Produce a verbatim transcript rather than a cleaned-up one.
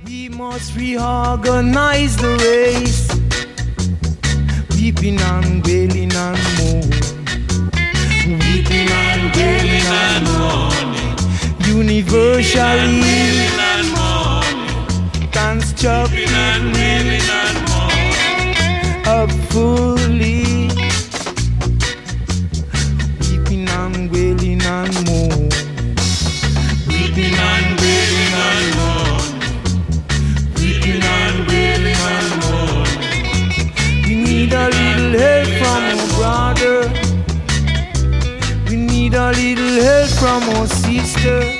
We must reorganize the race, weeping and wailing and mourning, weeping and wailing and mourning, universally, constructively, up fully, weeping and wailing and mourning, weeping and wailing and mourning, weeping and wailing and mourning. We need a little help from our brother. We need a little help from our sister.